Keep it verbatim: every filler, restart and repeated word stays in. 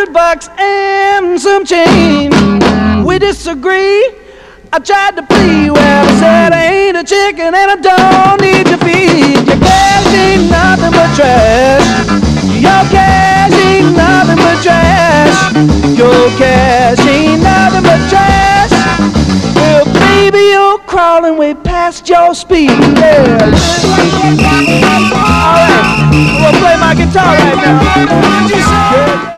hundred bucks and some change. We disagree. I tried to plead. Well, I said I ain't a chicken and I don't need to feed. Your cash ain't nothing but trash. Your cash ain't nothing but trash. Your cash ain't nothing but trash. Well, baby, you're crawling way past your speed. Yeah. All right, I'm gonna play my guitar right now.